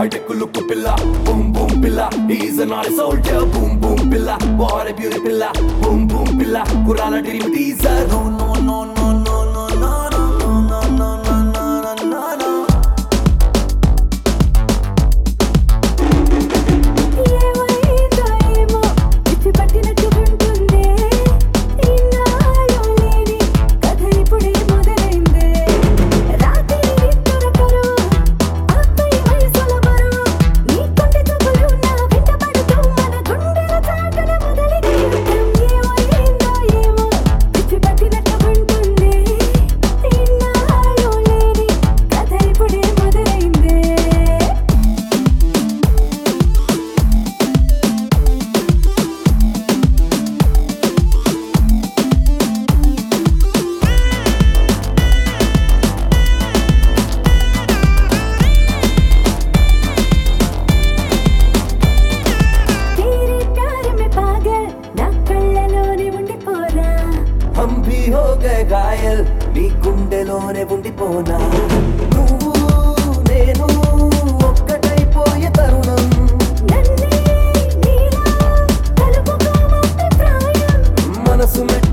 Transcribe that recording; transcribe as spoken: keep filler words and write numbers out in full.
take a look pilla, boom boom pilla. He's a naughty soldier, boom boom pilla. What a beauty pilla, boom boom pilla. Kurala dream teaser, no no no no no no no no no no no no no no. हम भी हो गए घायल नी गुंडेलोने ఉండిపోనా నువ్వు నేను ఒక్కటైపోయే తరుణం నన్నే నీలా కలుపుకోమంటే ప్రాయం మనసు